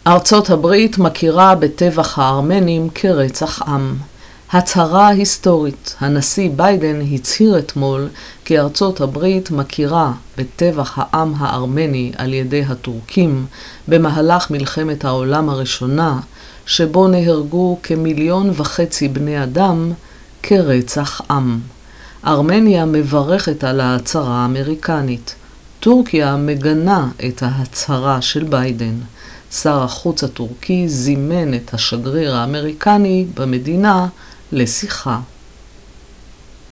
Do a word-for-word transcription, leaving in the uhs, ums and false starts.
ארצות הברית מכירה בטבח הארמנים כרצח עם. הצהרה היסטורית. הנשיא ביידן הצהיר אתמול כי ארצות הברית מכירה בטבח העם הארמני על ידי הטורקים במהלך מלחמת העולם הראשונה, שבו נהרגו כמיליון וחצי בני אדם, כרצח עם. ארמניה מברכת על ההצהרה האמריקנית. טורקיה מגנה את ההצהרה של ביידן. שר החוץ הטורקי זימן את השגריר האמריקני במדינה לשיחה.